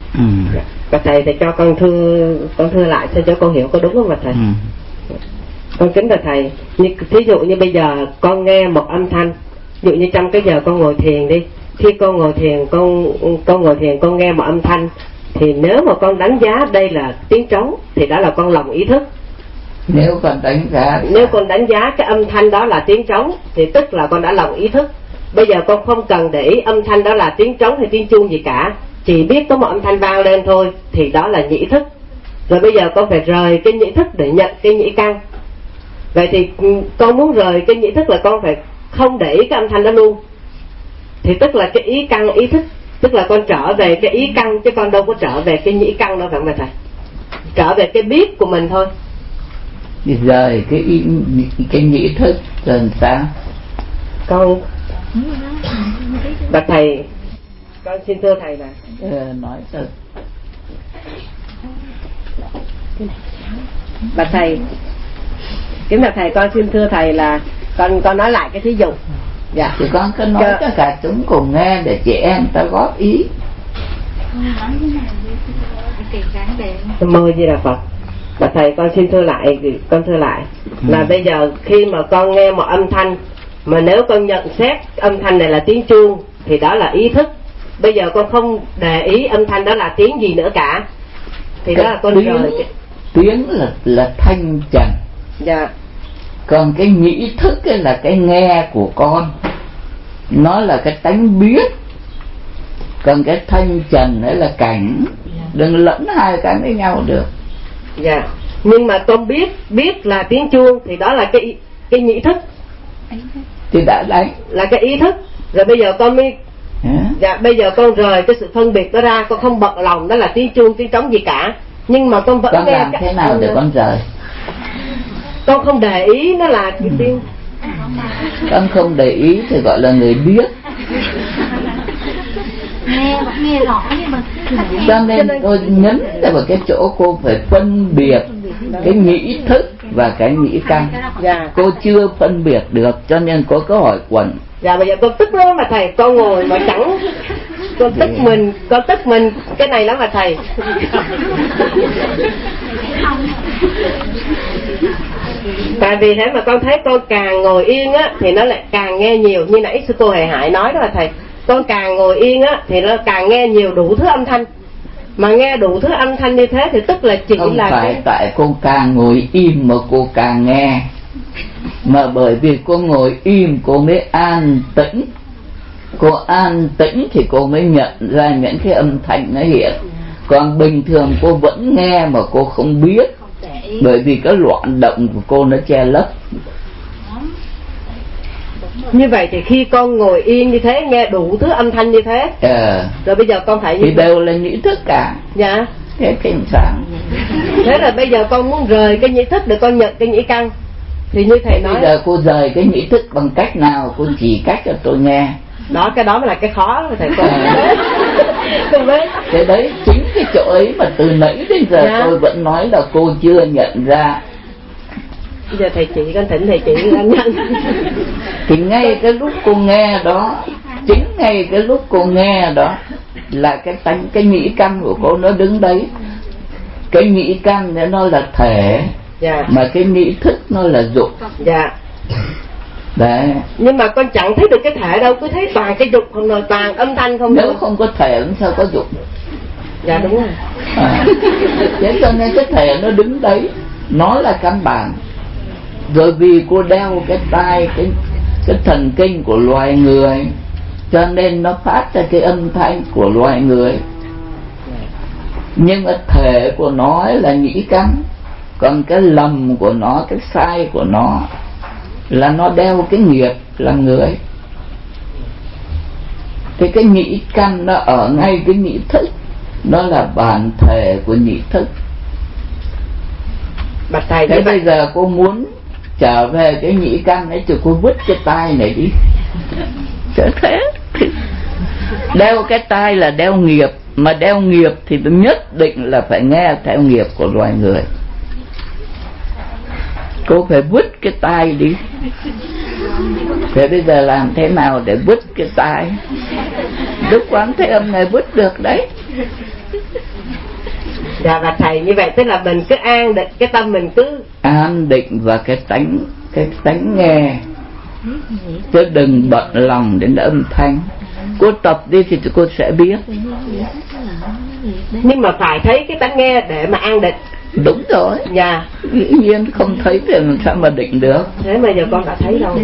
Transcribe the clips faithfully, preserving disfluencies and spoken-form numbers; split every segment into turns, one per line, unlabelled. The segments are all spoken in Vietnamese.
Ừ.
Và thầy thì cho con thưa con thưa lại cho cho con hiểu có đúng không ạ thầy?
Ừ.
Con kính là thầy, như thí dụ như bây giờ con nghe một âm thanh, ví dụ như trong cái giờ con ngồi thiền đi, khi con ngồi thiền con con ngồi thiền con nghe một âm thanh, thì nếu mà con đánh giá đây là tiếng trống thì đó là con lòng ý thức.
Nếu con đánh giá
nếu con đánh giá cái âm thanh đó là tiếng trống thì tức là con đã lòng ý thức. Bây giờ con không cần để ý âm thanh đó là tiếng trống hay tiếng chuông gì cả, chỉ biết có một âm thanh vang lên thôi thì đó là nhĩ thức. Rồi bây giờ con phải rời cái nhĩ thức để nhận cái nhĩ căn. Vậy thì con muốn rời cái nhĩ thức là con phải không để ý cái âm thanh đó luôn, thì tức là cái ý căn ý thức, tức là con trở về cái ý căn chứ con đâu có trở về cái nhĩ căn đâu phải không thầy? Trở về cái biết của mình thôi.
Rời cái ý, cái nhĩ thức rồi sao?
Con bạch thầy, con xin thưa thầy là
ừ, nói thật.
Bạch thầy, kính bạch thầy, con xin thưa thầy là con con nói lại cái thí dụ. Dạ.
Thì con cứ nói cho cả chúng cùng nghe để chị em ta góp ý.
Mơ Di Đà Phật. Bạch thầy, con xin thưa lại, con thưa lại
ừ.
là bây giờ khi mà con nghe một âm thanh, mà nếu con nhận xét âm thanh này là tiếng chuông thì đó là ý thức. Bây giờ con không để ý âm thanh đó là tiếng gì nữa cả, thì cái đó là con
tiếng,
rời cái...
tiếng là là thanh trần.
Dạ.
Còn cái nhĩ thức ấy là cái nghe của con, nó là cái tánh biết. Còn cái thanh trần ấy là cảnh. Đừng lẫn hai cái với nhau được.
Dạ. Nhưng mà con biết biết là tiếng chuông thì đó là cái cái nhĩ thức.
Thì đã đấy
là cái ý thức. Rồi bây giờ con mới
à?
Dạ, bây giờ con rời cái sự phân biệt đó ra, con không bận lòng đó là tiếng chuông tiếng trống gì cả, nhưng mà con vẫn
con
nghe
làm
cái...
thế nào để con rời?
Con không để ý nó là cái tiếng.
Con không để ý thì gọi là người biết.
Nghe vẫn nghe rõ nhưng mà
cho nên tôi nhấn vào cái chỗ cô phải phân biệt cái nhĩ thức và cái nhĩ căn.
Dạ.
Cô chưa phân biệt được cho nên có câu hỏi quẩn.
Dạ, bây giờ con tức lắm mà thầy, con ngồi mà chẳng, con tức dạ. mình, con tức mình cái này lắm mà thầy. Tại vì thế mà con thấy con càng ngồi yên á thì nó lại càng nghe nhiều, như nãy sư cô Hề Hải nói đó mà thầy. Con càng ngồi yên á thì nó càng nghe nhiều đủ thứ âm thanh. Mà nghe đủ thứ âm thanh như thế thì tức là chỉ
không
là
phải
cái...
tại cô càng ngồi im mà cô càng nghe, mà bởi vì cô ngồi im cô mới an tĩnh. Cô an tĩnh thì cô mới nhận ra những cái âm thanh nó hiện. Còn bình thường cô vẫn nghe mà cô không biết, bởi vì cái loạn động của cô nó che lấp.
Như vậy thì khi con ngồi yên như thế, nghe đủ thứ âm thanh như thế
à,
rồi bây giờ con phải
thì đều là nhĩ thức cả.
Dạ.
Thế thì sao?
Thế là bây giờ con muốn rời cái nhĩ thức để con nhận cái nhĩ căn, thì như thầy nói
bây giờ cô rời cái nhĩ thức bằng cách nào? Cô chỉ cách cho tôi nghe.
Đó, cái đó mới là cái khó mà thầy. Con không biết.
Thế đấy, chính cái chỗ ấy mà từ nãy đến giờ dạ. tôi vẫn nói là cô chưa nhận ra.
Bây giờ thầy chỉ con thỉnh thầy chỉ con nhận.
Thì ngay cái lúc cô nghe đó, chính ngay cái lúc cô nghe đó là cái tánh, cái nhĩ căn của cô nó đứng đấy. Cái nhĩ căn này nó là thể,
dạ.
mà cái nhĩ thức nó là dục.
Dạ.
Đấy.
Nhưng mà con chẳng thấy được cái thể đâu, cứ thấy toàn cái dục không rồi, toàn âm thanh không.
Nếu
rồi.
không có thể làm sao có dục?
Dạ đúng rồi.
À, thế cho nên cái thể nó đứng đấy, nó là căn bản. Rồi vì cô đeo cái tai, cái cái thần kinh của loài người, cho nên nó phát ra cái âm thanh của loài người. Nhưng mà thể của nó là nhĩ căn, còn cái lầm của nó, cái sai của nó là nó đeo cái nghiệp là người. Thì cái nhĩ căn nó ở ngay cái nhĩ thức, nó là bản thể của nhĩ thức.
Bạch thầy,
thế bây giờ cô muốn trở về cái nhĩ căn ấy thì cô vứt cái tai này đi. Thế thế đeo cái tai là đeo nghiệp, mà đeo nghiệp thì nhất định là phải nghe theo nghiệp của loài người. Cô phải vứt cái tai đi. Thế bây giờ làm thế nào để vứt cái tai? Đức Quán Thế Âm Ngài vứt được đấy.
Dạ và thầy, như vậy tức là mình cứ an định cái tâm mình cứ
an định và cái tánh cái tánh nghe, chứ đừng bận lòng đến âm thanh. Cô tập đi thì cô sẽ biết.
Nhưng mà phải thấy cái tánh nghe để mà an định.
Đúng rồi.
Dạ.
Dĩ nhiên không thấy thì làm sao mà định được.
Thế mà giờ con đã thấy rồi.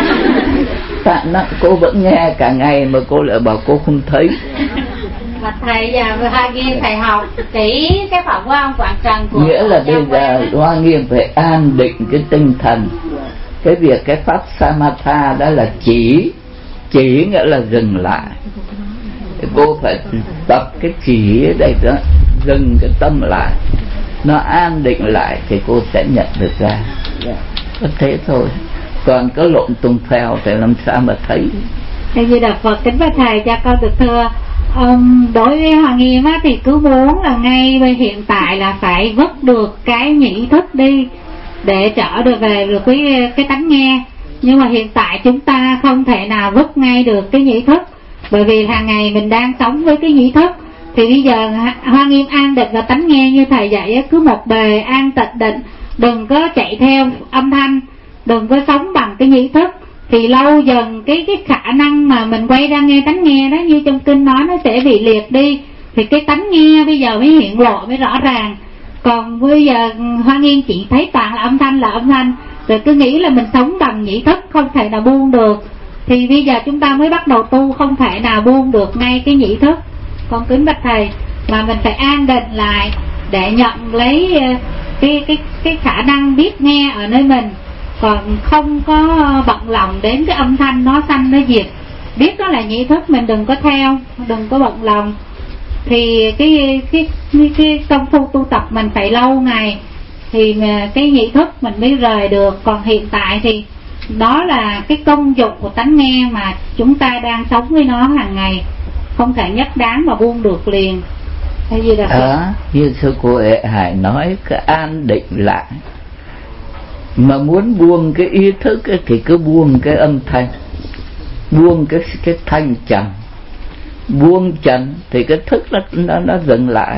Tại nó, cô vẫn nghe cả ngày mà cô lại bảo cô không thấy.
Mà thầy giờ Hoa Nghiêm thầy học kỹ cái pháp của ông Quảng Trần của
nghĩa là bây giờ Hoa Nghiêm phải an định cái tinh thần. Cái việc cái pháp Samatha đó là chỉ chỉ nghĩa là dừng lại. Cô phải tập cái chỉ ở đây đó, dừng cái tâm lại, nó an định lại thì cô sẽ nhận được ra. Có thế thôi, còn có lộn tung phèo thì làm sao mà thấy.
Thầy Di Đà Phật, kính bạch thầy cho con được thưa. Um, đối với Hoa Nghiêm á, thì cứ muốn là ngay bây hiện tại là phải vứt được cái nhĩ thức đi để trở được về được cái cái tánh nghe. Nhưng mà hiện tại chúng ta không thể nào vứt ngay được cái nhĩ thức, bởi vì hàng ngày mình đang sống với cái nhĩ thức. Thì bây giờ Hoa Nghiêm an định và tánh nghe như thầy dạy, cứ một bề an tịnh định, đừng có chạy theo âm thanh, đừng có sống bằng cái nhĩ thức. Thì lâu dần cái cái khả năng mà mình quay ra nghe tánh nghe đó, như trong kinh nói, nó sẽ bị liệt đi. Thì cái tánh nghe bây giờ mới hiện lộ, mới rõ ràng. Còn bây giờ Hoa Nghiêm chỉ thấy toàn là âm thanh là âm thanh, rồi cứ nghĩ là mình sống bằng nhĩ thức, không thể nào buông được. Thì bây giờ chúng ta mới bắt đầu tu, không thể nào buông được ngay cái nhĩ thức. Con kính bạch thầy, mà mình phải an định lại để nhận lấy cái cái cái khả năng biết nghe ở nơi mình, còn không có bận lòng đến cái âm thanh nó sanh nó diệt. Biết đó là nhĩ thức, mình đừng có theo, đừng có bận lòng. Thì cái cái cái, cái công phu tu tập mình phải lâu ngày thì cái nhĩ thức mình mới rời được. Còn hiện tại thì đó là cái công dụng của tánh nghe mà chúng ta đang sống với nó hàng ngày, không thể nhất đáng mà buông được liền. Hay gì đó
à, như sư cô Ệ Hải nói, cái an định lại. Mà muốn buông cái ý thức ấy, thì cứ buông cái âm thanh, buông cái cái thanh trần, buông trần thì cái thức nó nó, nó dừng lại.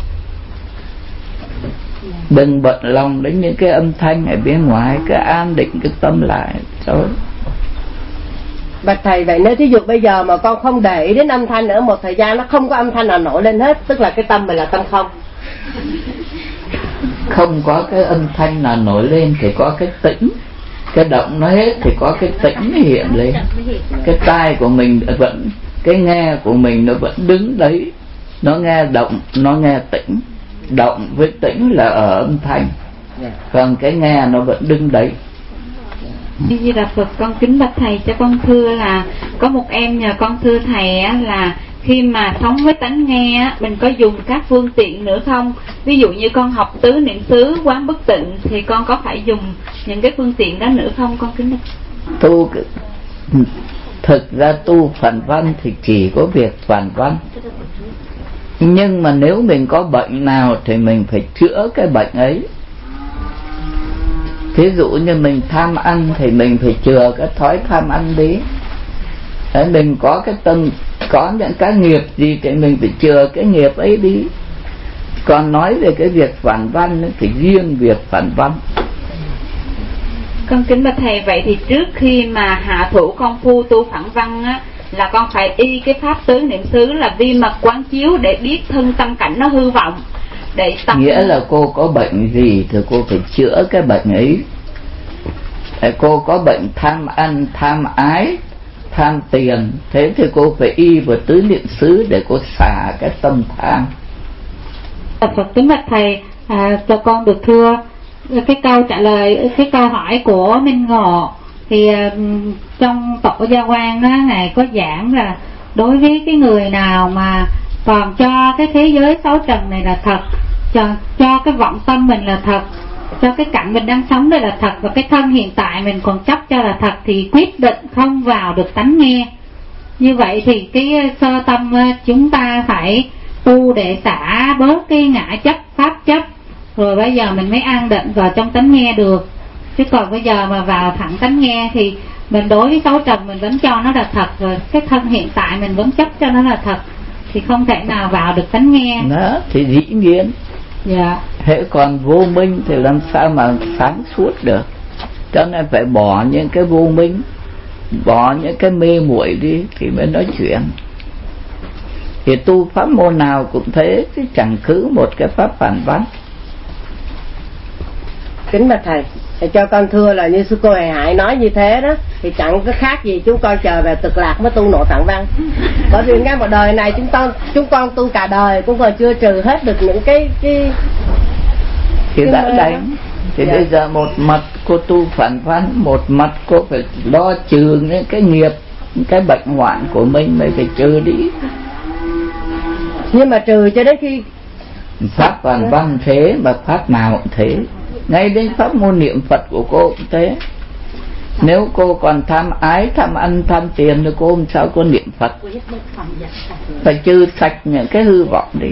Đừng bận lòng đến những cái âm thanh ở bên ngoài, cứ an định cái tâm lại thôi.
Bạch thầy, vậy nếu thí dụ bây giờ mà con không để ý đến âm thanh nữa, một thời gian nó không có âm thanh nào nổi lên hết, tức là cái tâm mình là tâm không.
Không có cái âm thanh nào nổi lên thì có cái tĩnh. Cái động nó hết thì có cái tĩnh hiện lên. Cái tai của mình vẫn, cái nghe của mình nó vẫn đứng đấy, nó nghe động, nó nghe tĩnh. Động với tĩnh là ở âm thanh, còn cái nghe nó vẫn đứng đấy.
Di Đà Phật, con kính bạch thầy cho con thưa là có một em nhờ con thưa thầy á, là khi mà sống với tánh nghe á, mình có dùng các phương tiện nữa không? Ví dụ như con học tứ niệm xứ, quán bất tịnh thì con có phải dùng những cái phương tiện đó nữa không? Con kính bạch.
Tu thực ra tu phản văn thì chỉ có việc phản văn. Nhưng mà nếu mình có bệnh nào thì mình phải chữa cái bệnh ấy. Thí dụ như mình tham ăn thì mình phải chữa cái thói tham ăn đi. Đấy, mình có cái tâm, có những cái nghiệp gì thì mình phải chữa cái nghiệp ấy đi. Còn nói về cái việc phản văn thì riêng việc phản văn.
Con kính bạch thầy, vậy thì trước khi mà hạ thủ công phu tu phản văn á, là con phải y cái pháp tứ niệm xứ là vi mật quán chiếu để biết thân tâm cảnh nó hư vọng, để tập.
Nghĩa là cô có bệnh gì thì cô phải chữa cái bệnh ấy. Để cô có bệnh tham ăn, tham ái, tham tiền, thế thì cô phải y vào tứ niệm xứ để cô xả cái tâm tham.
Phật kính bạch thầy, à, cho con được thưa cái câu trả lời cái câu hỏi của Minh Ngộ. Thì uh, trong tổ Gia Quan đó, ngài có giảng là đối với cái người nào mà còn cho cái thế giới sáu trần này là thật, cho, cho cái vọng tâm mình là thật, cho cái cảnh mình đang sống đây là thật, và cái thân hiện tại mình còn chấp cho là thật, thì quyết định không vào được tánh nghe. Như vậy thì cái sơ tâm chúng ta phải tu để xả bớt cái ngã chấp, pháp chấp, rồi bây giờ mình mới an định vào trong tánh nghe được. Chứ còn bây giờ mà vào thẳng tánh nghe thì mình đối với sáu trần mình vẫn cho nó là thật, rồi cái thân hiện tại mình vẫn chấp cho nó là thật, thì không thể nào vào được tánh nghe.
Đó thì dĩ nhiên.
Dạ.
Hễ còn vô minh thì làm sao mà sáng suốt được. Cho nên phải bỏ những cái vô minh, bỏ những cái mê muội đi thì mới nói chuyện. Thì tu pháp môn nào cũng thế, chứ chẳng cứ một cái pháp phản văn.
Kính bạch thầy, thầy cho con thưa là như sư cô Hề Hải nói như thế đó, thì chẳng có khác gì chúng con chờ về Cực Lạc mới tu nội phản văn. Bởi vì ngay một đời này chúng con chúng con tu cả đời cũng còn chưa trừ hết được những cái cái
thì đã đánh. Thì dạ. Bây giờ một mặt cô tu phản văn, một mặt cô phải lo trừ những cái nghiệp, những cái bệnh hoạn của mình mới phải trừ đi.
Nhưng mà trừ cho đến khi
pháp phản văn thế mà pháp nào cũng thế. Ngay đến pháp môn niệm Phật của cô cũng thế. Nếu cô còn tham ái, tham ăn, tham tiền thì cô làm sao cô niệm Phật. Phải trừ sạch những cái hư vọng đi.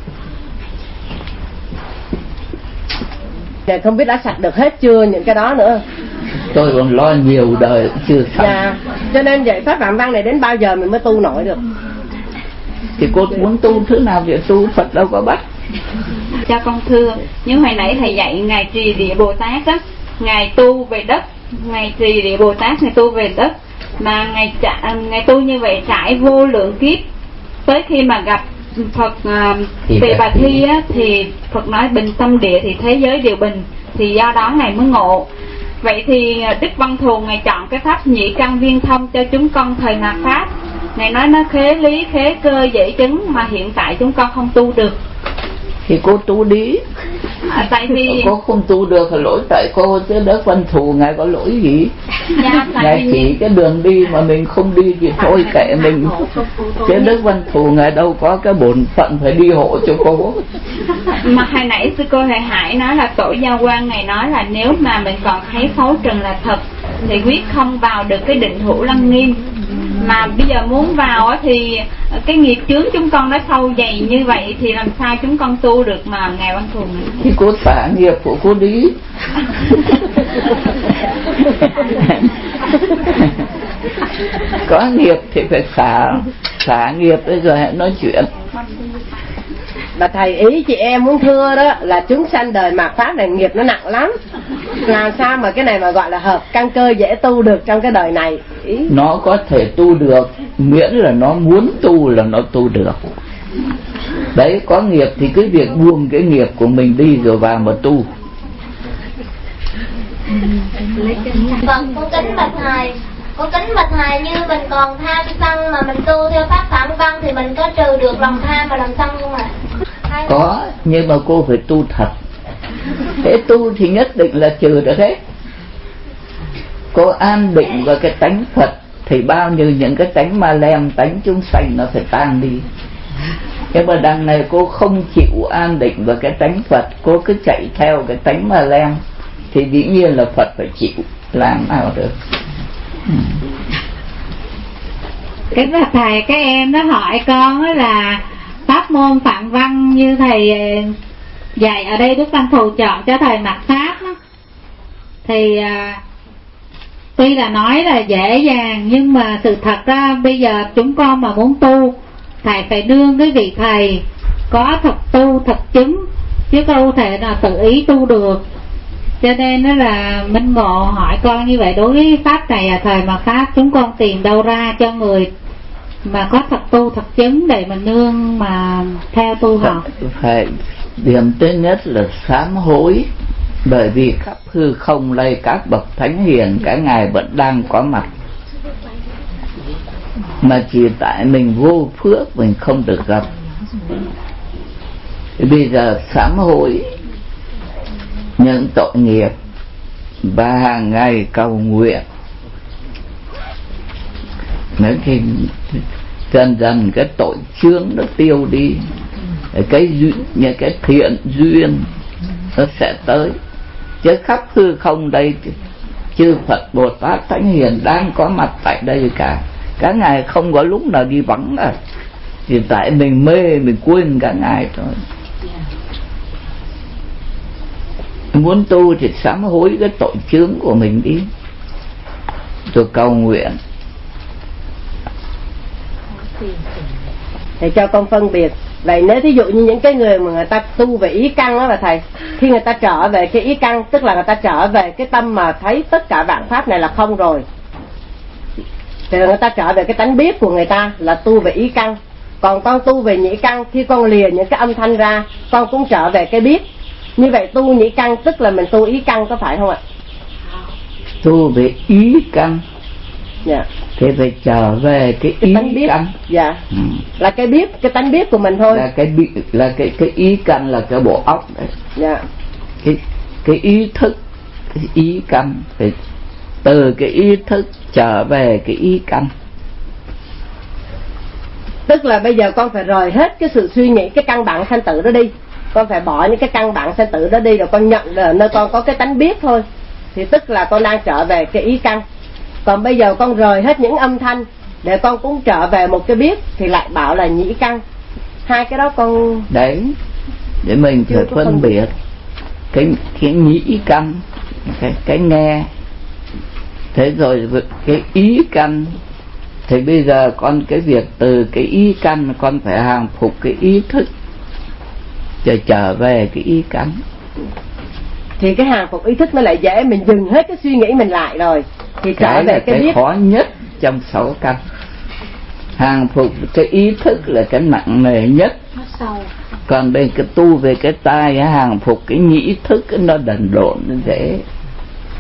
Dạ, không biết đã sạch được hết chưa những cái đó nữa.
Tôi còn lo nhiều đời cũng chưa sạch.
Dạ, cho nên vậy pháp phạm văn này đến bao giờ mình mới tu nổi được?
Thì cô muốn tu thứ nào thì tu, Phật đâu có bắt.
Cho con thưa, như hồi nãy thầy dạy Ngài Trì Địa Bồ Tát á, Ngài tu về đất, Ngài Trì Địa Bồ Tát Ngài tu về đất, mà Ngài, trả, Ngài tu như vậy trải vô lượng kiếp, tới khi mà gặp Phật uh, Tỳ Bà Thi á, thì Phật nói bình tâm địa thì thế giới đều bình, thì do đó Ngài mới ngộ. Vậy thì Đức Văn Thù Ngài chọn cái pháp nhị căn viên thông cho chúng con thời mạt Pháp. Ngài nói nó khế lý, khế cơ, dễ chứng, mà hiện tại chúng con không tu được.
Thì cô tu đi.
À, tại vì
cô không tu được là lỗi tại cô, chứ Đức Văn Thù Ngài có lỗi gì.
Dạ,
Ngài chỉ cái đường đi mà mình không đi thì thôi kệ mình. Chứ Đức Văn Thù Ngài đâu có cái bổn phận phải đi hộ cho cô.
Mà hồi nãy sư cô Hề Hải nói là Tổ Gia Quang Ngài nói là nếu mà mình còn thấy phấu trần là thật thì quyết không vào được cái định hữu lăng nghiêm. Mà bây giờ muốn vào á thì cái nghiệp chướng chúng con nó sâu dày như vậy thì làm sao chúng con tu được mà Ngài Văn Thù này?
Thì cô xả nghiệp của cô đi. Có nghiệp thì phải xả, xả nghiệp bây giờ hãy nói chuyện.
Bà thầy, ý chị em muốn thưa đó là chúng sanh đời mạt Pháp này nghiệp nó nặng lắm. Làm sao mà cái này mà gọi là hợp căn cơ dễ tu được trong cái đời này? Ý.
Nó có thể tu được miễn là nó muốn tu là nó tu được. Đấy, có nghiệp thì cứ việc buông cái nghiệp của mình đi rồi vào mà tu.
Vâng, con kính bạch thầy, con kính bạch thầy, như mình còn tham sân mà mình tu theo pháp phạm văn thì mình có trừ được lòng tham và lòng sân không ạ? À?
Có, nhưng mà cô phải tu thật. Thế tu thì nhất định là trừ được hết. Cô an định vào cái tánh Phật thì bao nhiêu những cái tánh ma lem, tánh chúng sanh nó phải tan đi. Nhưng mà đằng này cô không chịu an định vào cái tánh Phật, cô cứ chạy theo cái tánh ma lem thì dĩ nhiên là Phật phải chịu, làm nào được.
Kính bạch thầy, các em nó hỏi con là pháp môn phạm văn như thầy dạy ở đây Đức Văn Thù chọn cho thầy mạt Pháp đó, thì à, tuy là nói là dễ dàng nhưng mà sự thật ra bây giờ chúng con mà muốn tu thầy phải đương cái vị thầy có thật tu thật chứng, chứ không thể nào tự ý tu được. Cho nên đó là Minh Ngộ hỏi con như vậy, đối với pháp này là thời mạt Pháp chúng con tìm đâu ra cho người mà có thật tu thật chứng để mà nương mà theo tu học?
Phải điểm thứ nhất là sám hối, bởi vì khắp hư không đây các bậc thánh hiền cả ngài vẫn đang có mặt, mà chỉ tại mình vô phước mình không được gặp. Bây giờ sám hối những tội nghiệp và hàng ngày cầu nguyện, nói thì dần dần cái tội chướng nó tiêu đi, cái duyên, như cái thiện duyên nó sẽ tới. Chứ khắp hư không đây chư Phật Bồ Tát Thánh Hiền đang có mặt tại đây cả, cả ngài không có lúc nào đi vắng à, thì tại mình mê mình quên cả ngài thôi. Muốn tu thì sám hối cái tội chướng của mình đi, rồi cầu nguyện.
Thầy cho con phân biệt. Vậy nếu thí dụ như những cái người mà người ta tu về ý căn đó là thầy, khi người ta trở về cái ý căn, tức là người ta trở về cái tâm mà thấy tất cả vạn pháp này là không rồi, thì người ta trở về cái tánh biết của người ta là tu về ý căn. Còn con tu về nhĩ căn, khi con lìa những cái âm thanh ra, con cũng trở về cái biết. Như vậy tu nhĩ căn tức là mình tu ý căn, có phải không ạ?
Tu về ý căn,
dạ,
thì phải trở về cái, cái ý
biết.
căn.
Dạ,
ừ.
là cái biết, cái tánh biết của mình thôi.
Là cái biết, là cái cái ý căn là cái bộ óc đấy.
Dạ.
Cái cái ý thức, cái ý căn, thì từ cái ý thức trở về cái ý căn.
Tức là bây giờ con phải rời hết cái sự suy nghĩ, cái căn bản sanh tử đó đi. Con phải bỏ những cái căn bản sanh tử đó đi, rồi con nhận là nơi con có cái tánh biết thôi, thì tức là con đang trở về cái ý căn. Còn bây giờ con rời hết những âm thanh để con cũng trở về một cái biết, thì lại bảo là nhĩ căn. Hai cái đó con...
Đấy, để mình phải phân biệt cái, cái nhĩ căn, cái, cái nghe. Thế rồi cái ý căn, thì bây giờ con cái việc từ cái ý căn con phải hàng phục cái ý thức, rồi trở về cái ý căn.
Thì cái hàng phục ý thức nó lại dễ, mình dừng hết cái suy nghĩ mình lại rồi thì trở
cái
về
là
cái,
cái
biết.
khó nhất trong sáu căn. Hàng phục cái ý thức là cái nặng nề nhất. Còn đây cái tu về cái tai, hàng phục cái nhĩ thức nó đần độn, nó dễ.